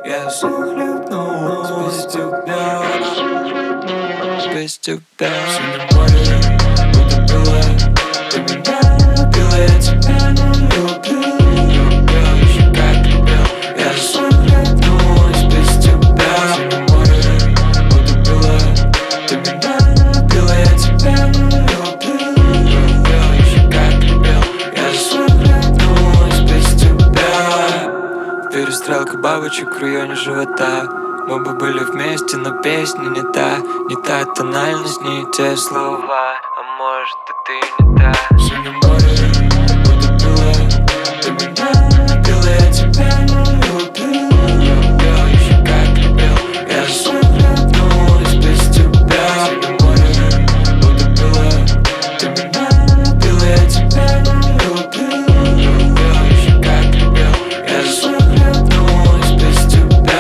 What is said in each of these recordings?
Я захлебнулся без тебя, без тебя. Синее море, будто было, ты меня любила, я тебя не люблю. Еще как любил. Я захлебнулась без тебя. Синее море, будто было, ты меня любила, я тебя не люблю. Еще как любил. Я захлебнулась без тебя. Перестрелка бабочек в районе живота. Мы бы были вместе, но песня не та тональность, не те слова. А может и ты не та. Синее море, будто было, ты меня любила, я тебя не люблю. Еще как любил. Я захлебнулась без тебя. Синее море, будто было, ты меня любила, я тебя не люблю. Еще как любил. Я захлебнулась без тебя.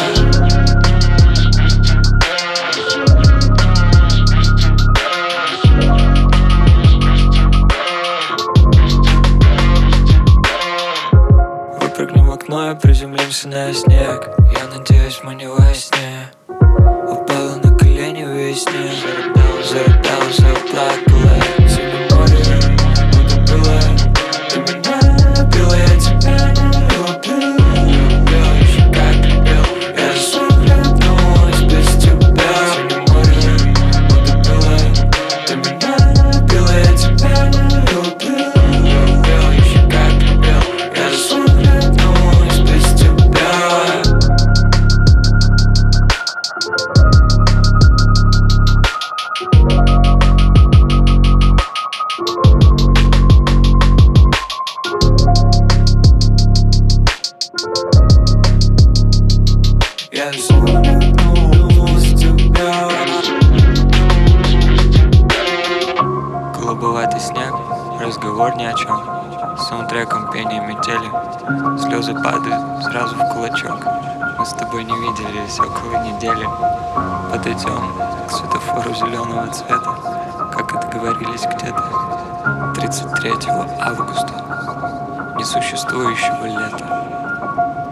Выпрыгнем в окно и приземлимся на снег. Я надеюсь, мы не во сне. Упала на колени в весне. Зарыдала, заплакала. Синее море, будто было, ты меня любила, я тебя не люблю. Еще как любил. Я захлебнулась без тебя. Синее море, будто было, ты меня любила, я тебя не люблю. Еще как любил. Я захлебнулась без тебя. Я захлебнулась в тебя. Голубоватый снег, разговор ни о чем. Саундтреком пение метели. Слезы падают сразу в кулачок. Мы с тобой не виделись около недели. Подойдем к светофору зеленого цвета, как и договорились где-то 33 августа несуществующего лета.